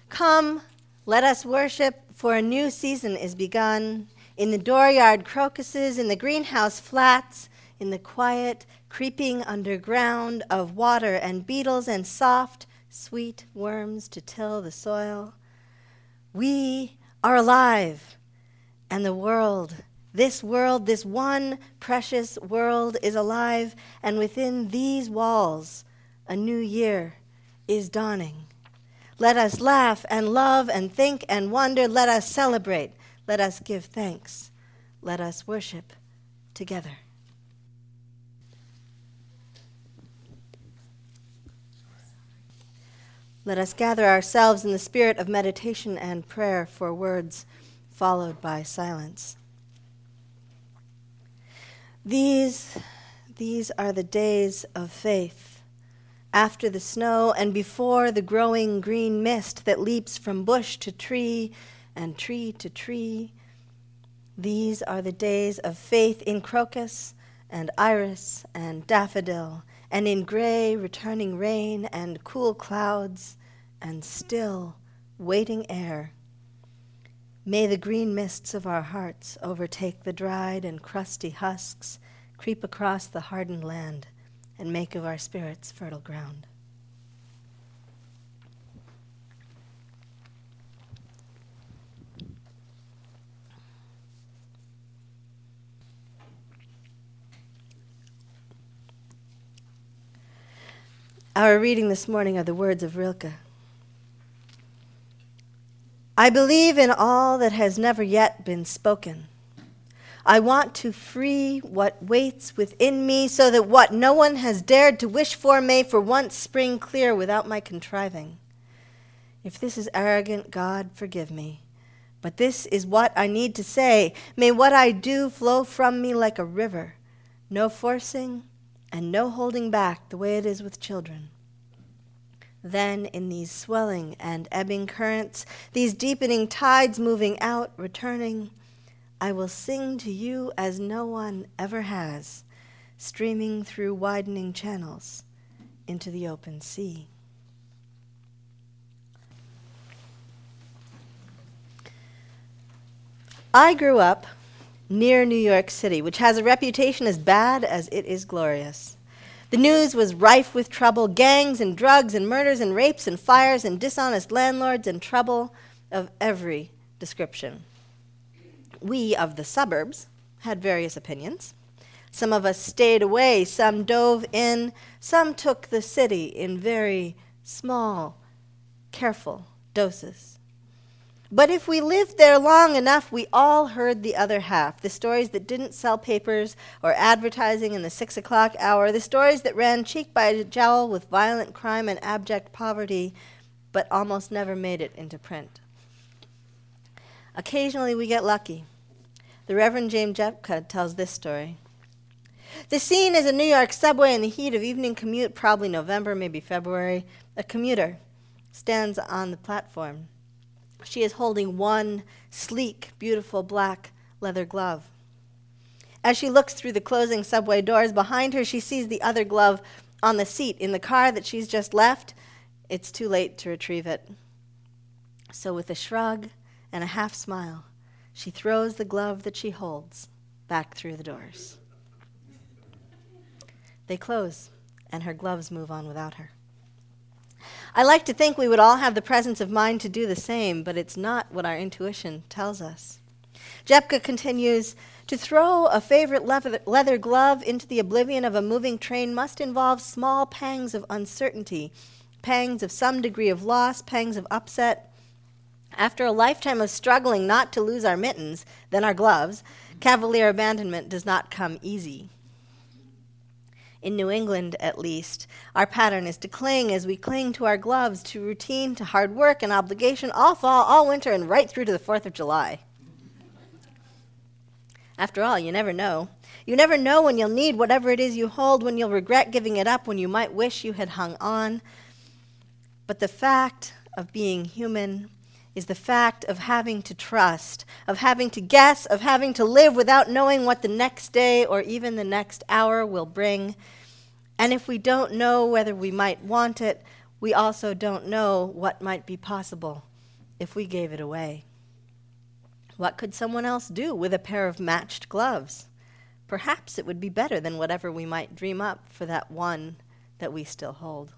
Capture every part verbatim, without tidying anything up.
Come, let us worship, for a new season is begun. In the dooryard crocuses, in the greenhouse flats, in the quiet creeping underground of water and beetles and soft, sweet worms to till the soil. We are alive, and the world, this world, this one precious world is alive, and within these walls, a new year is dawning. Let us laugh and love and think and wonder. Let us celebrate. Let us give thanks. Let us worship together. Let us gather ourselves in the spirit of meditation and prayer for words followed by silence. These, these are the days of faith, after the snow and before the growing green mist that leaps from bush to tree and tree to tree. These are the days of faith in crocus and iris and daffodil, and in gray returning rain and cool clouds and still waiting air. May the green mists of our hearts overtake the dried and crusty husks, creep across the hardened land, and make of our spirits fertile ground. Our reading this morning are the words of Rilke. I believe in all that has never yet been spoken. I want to free what waits within me so that what no one has dared to wish for may for once spring clear without my contriving. If this is arrogant, God, forgive me. But this is what I need to say. May what I do flow from me like a river, no forcing and no holding back the way it is with children. Then in these swelling and ebbing currents, these deepening tides moving out, returning, I will sing to you as no one ever has, streaming through widening channels into the open sea. I grew up near New York City, which has a reputation as bad as it is glorious. The news was rife with trouble, gangs and drugs and murders and rapes and fires and dishonest landlords and trouble of every description. We of the suburbs had various opinions. Some of us stayed away, some dove in, some took the city in very small, careful doses. But if we lived there long enough, we all heard the other half, the stories that didn't sell papers or advertising in the six o'clock hour, the stories that ran cheek by jowl with violent crime and abject poverty, but almost never made it into print. Occasionally we get lucky. The Reverend James Jepka tells this story. The scene is a New York subway in the heat of evening commute, probably November, maybe February. A commuter stands on the platform. She is holding one sleek, beautiful black leather glove. As she looks through the closing subway doors behind her, she sees the other glove on the seat in the car that she's just left. It's too late to retrieve it. So with a shrug and a half smile, she throws the glove that she holds back through the doors. They close, and her gloves move on without her. I like to think we would all have the presence of mind to do the same, but it's not what our intuition tells us. Jepka continues, to throw a favorite leather, leather glove into the oblivion of a moving train must involve small pangs of uncertainty, pangs of some degree of loss, pangs of upset. After a lifetime of struggling not to lose our mittens, then our gloves, cavalier abandonment does not come easy. In New England, at least, our pattern is to cling as we cling to our gloves, to routine, to hard work and obligation, all fall, all winter, and right through to the fourth of July. After all, you never know. You never know when you'll need whatever it is you hold, when you'll regret giving it up, when you might wish you had hung on. But the fact of being human is the fact of having to trust, of having to guess, of having to live without knowing what the next day or even the next hour will bring. And if we don't know whether we might want it, we also don't know what might be possible if we gave it away? What could someone else do with a pair of matched gloves? Perhaps it would be better than whatever we might dream up for that one that we still hold.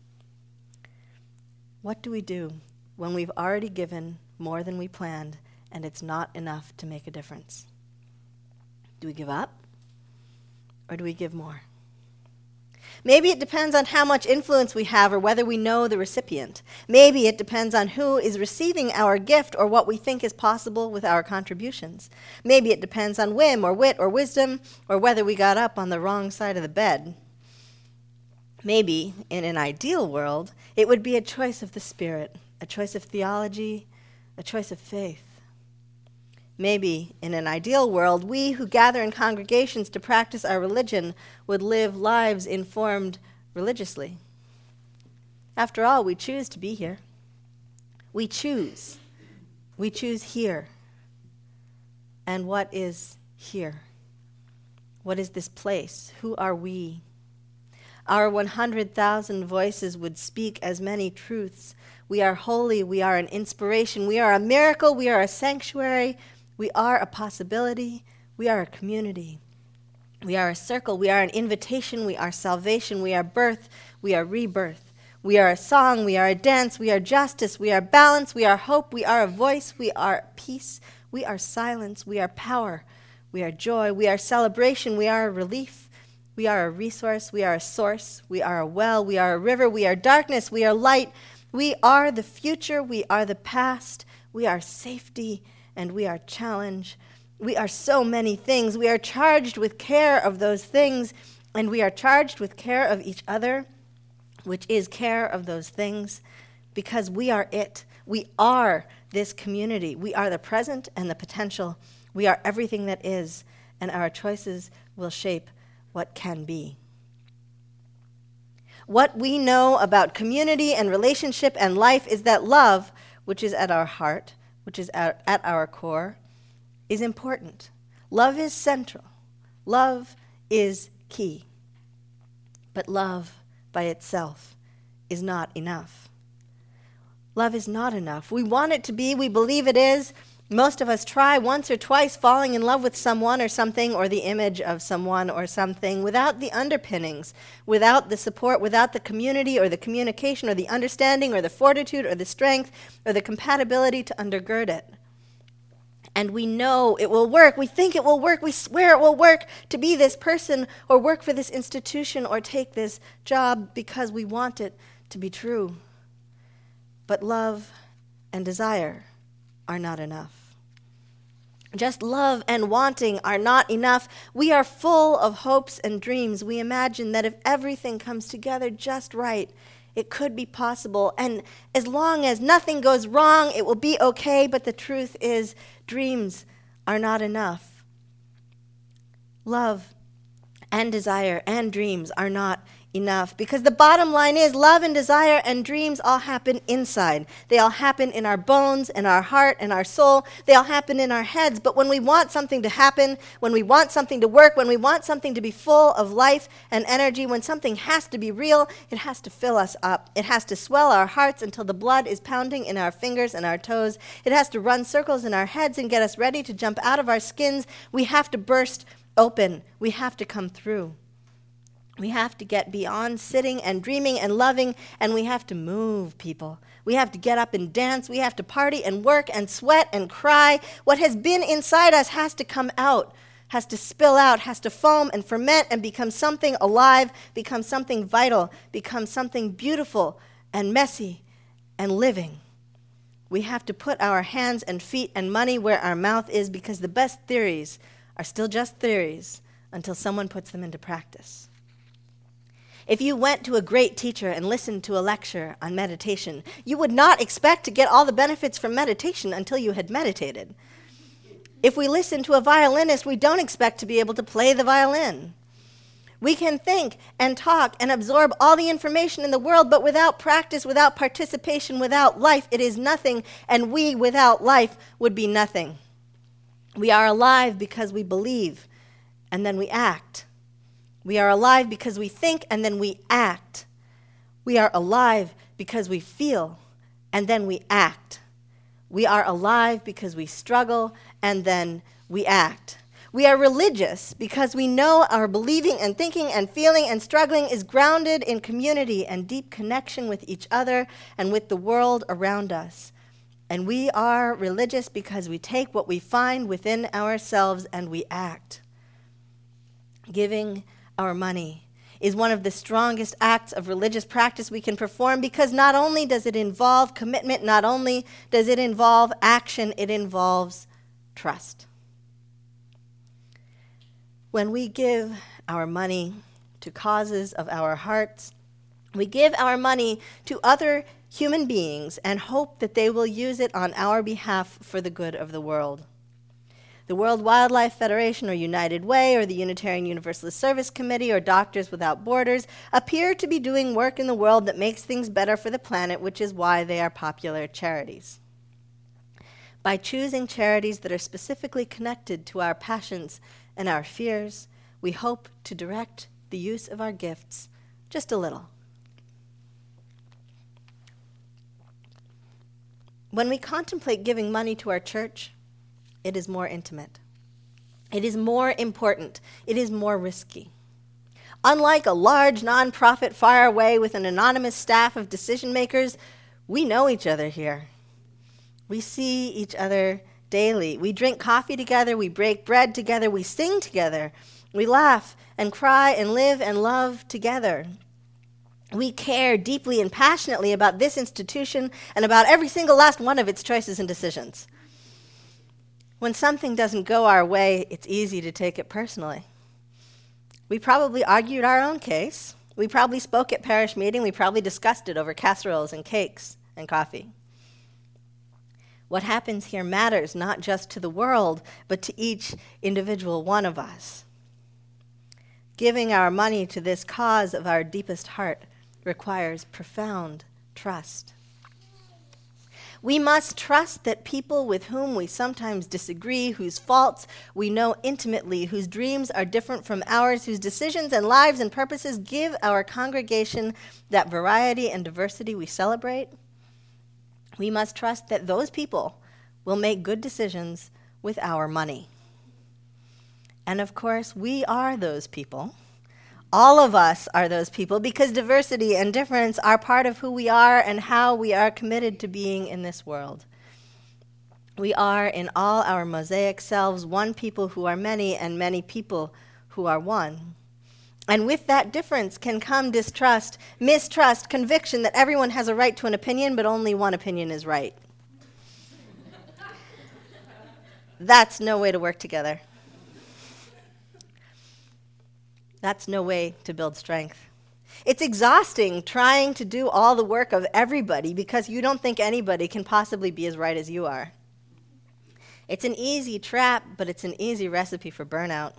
What do we do when we've already given more than we planned and it's not enough to make a difference? Do we give up? Or do we give more? Maybe it depends on how much influence we have or whether we know the recipient. Maybe it depends on who is receiving our gift or what we think is possible with our contributions. Maybe it depends on whim or wit or wisdom or whether we got up on the wrong side of the bed. Maybe, in an ideal world, it would be a choice of the Spirit, a choice of theology, a choice of faith. Maybe, in an ideal world, we who gather in congregations to practice our religion would live lives informed religiously. After all, we choose to be here. We choose. We choose here. And what is here? What is this place? Who are we? Our one hundred thousand voices would speak as many truths. We are holy. We are an inspiration. We are a miracle. We are a sanctuary. We are a possibility. We are a community. We are a circle. We are an invitation. We are salvation. We are birth. We are rebirth. We are a song. We are a dance. We are justice. We are balance. We are hope. We are a voice. We are peace. We are silence. We are power. We are joy. We are celebration. We are a relief. We are a resource. We are a source. We are a well. We are a river. We are darkness. We are light. We are the future. We are the past. We are safety. And we are challenge. We are so many things. We are charged with care of those things, and we are charged with care of each other, which is care of those things, because we are it. We are this community. We are the present and the potential. We are everything that is, and our choices will shape what can be. What we know about community and relationship and life is that love, which is at our heart, which is at, at our core, is important. Love is central. Love is key. But love by itself is not enough. Love is not enough. We want it to be. We believe it is. Most of us try once or twice falling in love with someone or something or the image of someone or something without the underpinnings, without the support, without the community or the communication or the understanding or the fortitude or the strength or the compatibility to undergird it. And we know it will work. We think it will work. We swear it will work to be this person or work for this institution or take this job because we want it to be true. But love and desire are not enough. Just love and wanting are not enough. We are full of hopes and dreams. We imagine that if everything comes together just right, it could be possible. And as long as nothing goes wrong, it will be okay. But the truth is, dreams are not enough. Love and desire and dreams are not enough, because the bottom line is love and desire and dreams all happen inside. They all happen in our bones and our heart and our soul. They all happen in our heads. But when we want something to happen, when we want something to work, when we want something to be full of life and energy, when something has to be real, it has to fill us up. It has to swell our hearts until the blood is pounding in our fingers and our toes. It has to run circles in our heads and get us ready to jump out of our skins. We have to burst open. We have to come through. We have to get beyond sitting and dreaming and loving, and we have to move, people. We have to get up and dance. We have to party and work and sweat and cry. What has been inside us has to come out, has to spill out, has to foam and ferment and become something alive, become something vital, become something beautiful and messy and living. We have to put our hands and feet and money where our mouth is, because the best theories are still just theories until someone puts them into practice. If you went to a great teacher and listened to a lecture on meditation, you would not expect to get all the benefits from meditation until you had meditated. If we listen to a violinist, we don't expect to be able to play the violin. We can think and talk and absorb all the information in the world, but without practice, without participation, without life, it is nothing, and we without life would be nothing. We are alive because we believe, and then we act. We are alive because we think, and then we act. We are alive because we feel, and then we act. We are alive because we struggle, and then we act. We are religious because we know our believing and thinking and feeling and struggling is grounded in community and deep connection with each other and with the world around us. And we are religious because we take what we find within ourselves and we act. Giving our money is one of the strongest acts of religious practice we can perform because not only does it involve commitment, not only does it involve action, it involves trust. When we give our money to causes of our hearts, we give our money to other human beings and hope that they will use it on our behalf for the good of the world. The World Wildlife Federation or United Way or the Unitarian Universalist Service Committee or Doctors Without Borders appear to be doing work in the world that makes things better for the planet, which is why they are popular charities. By choosing charities that are specifically connected to our passions and our fears, we hope to direct the use of our gifts just a little. When we contemplate giving money to our church, it is more intimate. It is more important. It is more risky. Unlike a large nonprofit far away with an anonymous staff of decision makers, we know each other here. We see each other daily. We drink coffee together. We break bread together. We sing together. We laugh and cry and live and love together. We care deeply and passionately about this institution and about every single last one of its choices and decisions. When something doesn't go our way, it's easy to take it personally. We probably argued our own case. We probably spoke at parish meeting. We probably discussed it over casseroles and cakes and coffee. What happens here matters not just to the world, but to each individual one of us. Giving our money to this cause of our deepest heart requires profound trust. We must trust that people with whom we sometimes disagree, whose faults we know intimately, whose dreams are different from ours, whose decisions and lives and purposes give our congregation that variety and diversity we celebrate. We must trust that those people will make good decisions with our money. And of course, we are those people. All of us are those people because diversity and difference are part of who we are and how we are committed to being in this world. We are, in all our mosaic selves, one people who are many and many people who are one. And with that difference can come distrust, mistrust, conviction that everyone has a right to an opinion, but only one opinion is right. That's no way to work together. That's no way to build strength. It's exhausting trying to do all the work of everybody because you don't think anybody can possibly be as right as you are. It's an easy trap, but it's an easy recipe for burnout.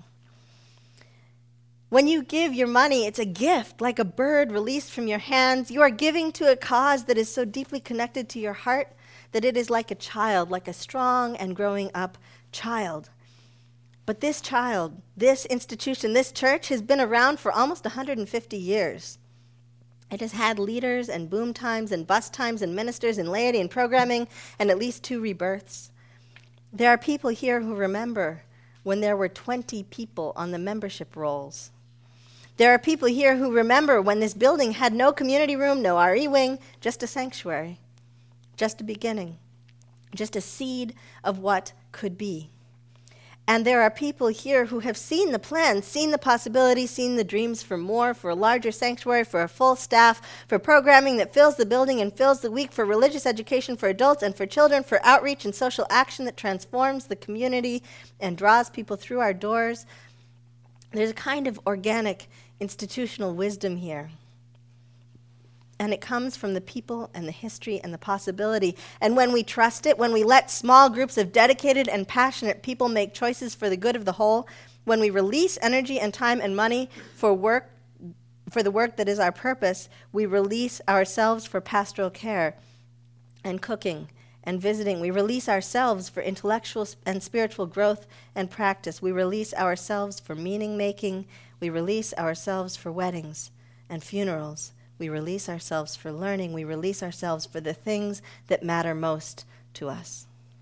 When you give your money, it's a gift, like a bird released from your hands. You are giving to a cause that is so deeply connected to your heart that it is like a child, like a strong and growing up child. But this child, this institution, this church has been around for almost one hundred fifty years. It has had leaders and boom times and bust times and ministers and laity and programming and at least two rebirths. There are people here who remember when there were twenty people on the membership rolls. There are people here who remember when this building had no community room, no R E wing, just a sanctuary, just a beginning, just a seed of what could be. And there are people here who have seen the plans, seen the possibilities, seen the dreams for more, for a larger sanctuary, for a full staff, for programming that fills the building and fills the week, for religious education for adults and for children, for outreach and social action that transforms the community and draws people through our doors. There's a kind of organic institutional wisdom here. And it comes from the people and the history and the possibility. And when we trust it, when we let small groups of dedicated and passionate people make choices for the good of the whole, when we release energy and time and money for work, for the work that is our purpose, we release ourselves for pastoral care and cooking and visiting. We release ourselves for intellectual and spiritual growth and practice. We release ourselves for meaning making. We release ourselves for weddings and funerals. We release ourselves for learning. We release ourselves for the things that matter most to us.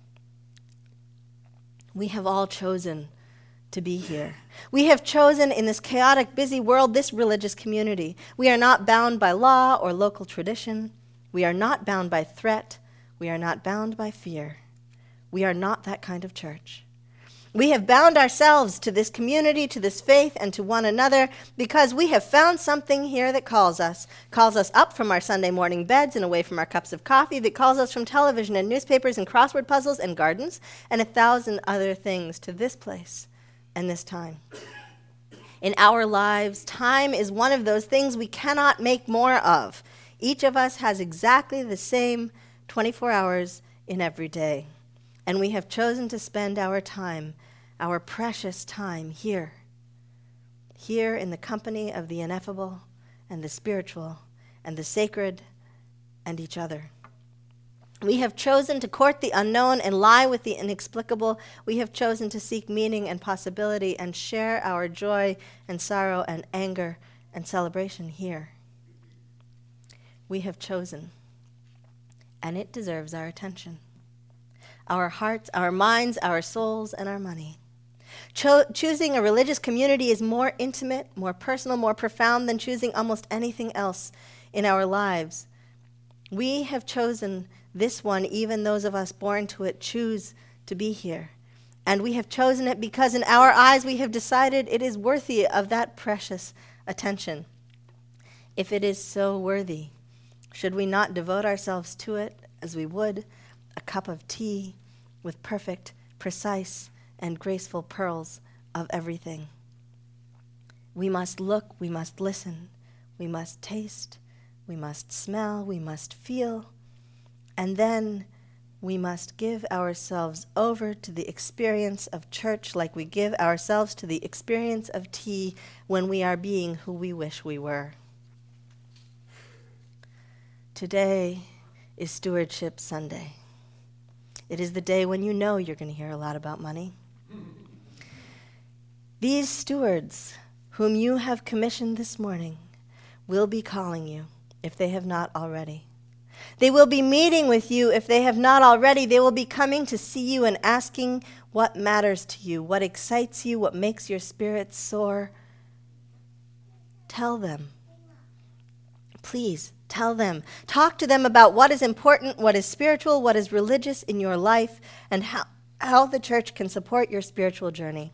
We have all chosen to be here. We have chosen in this chaotic, busy world this religious community. We are not bound by law or local tradition. We are not bound by threat. We are not bound by fear. We are not that kind of church. We have bound ourselves to this community, to this faith, and to one another because we have found something here that calls us, calls us up from our Sunday morning beds and away from our cups of coffee, that calls us from television and newspapers and crossword puzzles and gardens and a thousand other things to this place and this time. In our lives, time is one of those things we cannot make more of. Each of us has exactly the same twenty-four hours in every day, and we have chosen to spend our time, our precious time here, here in the company of the ineffable and the spiritual and the sacred and each other. We have chosen to court the unknown and lie with the inexplicable. We have chosen to seek meaning and possibility and share our joy and sorrow and anger and celebration here. We have chosen, and it deserves our attention. Our hearts, our minds, our souls, and our money. Cho- choosing a religious community is more intimate, more personal, more profound than choosing almost anything else in our lives. We have chosen this one, even those of us born to it choose to be here. And we have chosen it because in our eyes we have decided it is worthy of that precious attention. If it is so worthy, should we not devote ourselves to it as we would a cup of tea with perfect, precise, and graceful pearls of everything? We must look, we must listen, we must taste, we must smell, we must feel, and then we must give ourselves over to the experience of church like we give ourselves to the experience of tea when we are being who we wish we were. Today is Stewardship Sunday. It is the day when you know you're going to hear a lot about money. These stewards, whom you have commissioned this morning, will be calling you if they have not already. They will be meeting with you if they have not already. They will be coming to see you and asking what matters to you, what excites you, what makes your spirit soar. Tell them. Please, tell them. Talk to them about what is important, what is spiritual, what is religious in your life, and how, how the church can support your spiritual journey.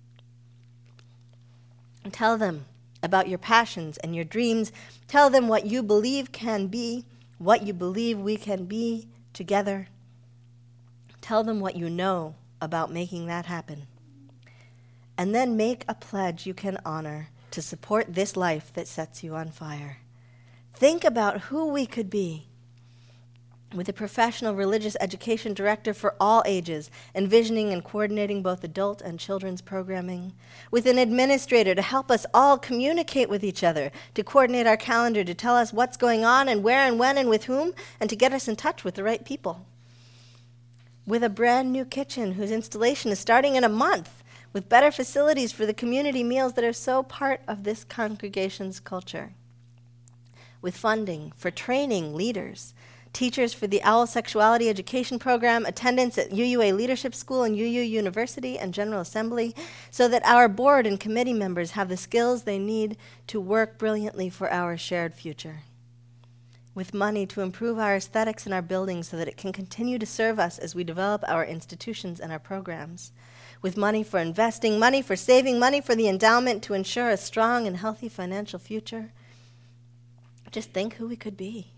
Tell them about your passions and your dreams. Tell them what you believe can be, what you believe we can be together. Tell them what you know about making that happen. And then make a pledge you can honor to support this life that sets you on fire. Think about who we could be with a professional religious education director for all ages, envisioning and coordinating both adult and children's programming, with an administrator to help us all communicate with each other, to coordinate our calendar, to tell us what's going on and where and when and with whom, and to get us in touch with the right people, with a brand new kitchen whose installation is starting in a month, with better facilities for the community meals that are so part of this congregation's culture, with funding for training leaders, teachers for the OWL Sexuality Education Program, attendance at U U A Leadership School and U U University and General Assembly, so that our board and committee members have the skills they need to work brilliantly for our shared future. With money to improve our aesthetics in our buildings so that it can continue to serve us as we develop our institutions and our programs. With money for investing, money for saving, money for the endowment to ensure a strong and healthy financial future. Just think who we could be.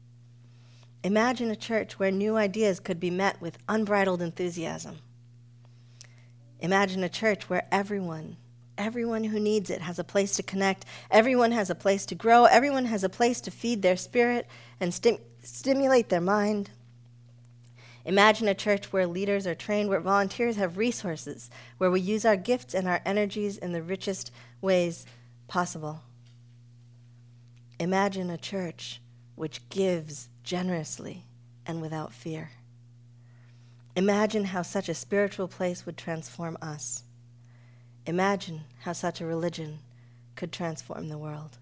Imagine a church where new ideas could be met with unbridled enthusiasm. Imagine a church where everyone, everyone who needs it has a place to connect, everyone has a place to grow, everyone has a place to feed their spirit and stim- stimulate their mind. Imagine a church where leaders are trained, where volunteers have resources, where we use our gifts and our energies in the richest ways possible. Imagine a church which gives generously and without fear. Imagine how such a spiritual place would transform us. Imagine how such a religion could transform the world.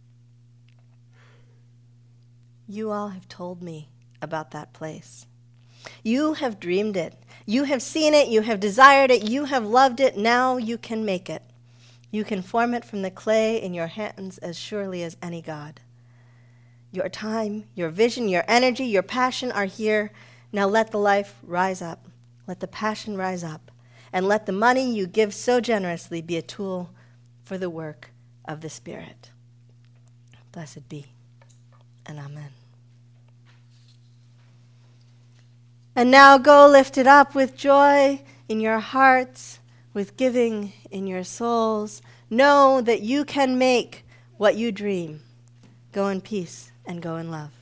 You all have told me about that place. You have dreamed it. You have seen it. You have desired it. You have loved it. Now you can make it. You can form it from the clay in your hands as surely as any God. Your time, your vision, your energy, your passion are here. Now let the life rise up. Let the passion rise up. And let the money you give so generously be a tool for the work of the Spirit. Blessed be, and amen. And now go lifted up with joy in your hearts, with giving in your souls. Know that you can make what you dream. Go in peace and go in love.